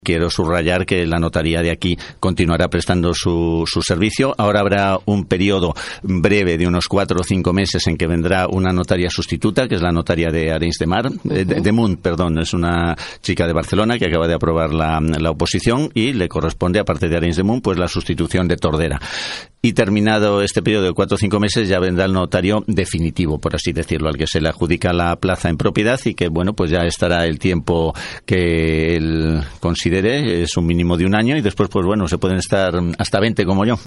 Quiero subrayar que la notaría de aquí continuará prestando su servicio. Ahora habrá un periodo breve de unos 4 o 5 meses en que vendrá una notaria sustituta, que es la notaria de Arenys de Mar, de Munt, perdón, es una chica de Barcelona que acaba de aprobar la oposición y le corresponde, aparte de Arenys de Munt, pues la sustitución de Tordera. Y terminado este periodo de 4 o 5 meses ya vendrá el notario definitivo, por así decirlo, al que se le adjudica la plaza en propiedad y que, bueno, pues ya estará el tiempo que él considere, es un mínimo de 1 año y después, pues bueno, se pueden estar hasta 20 como yo.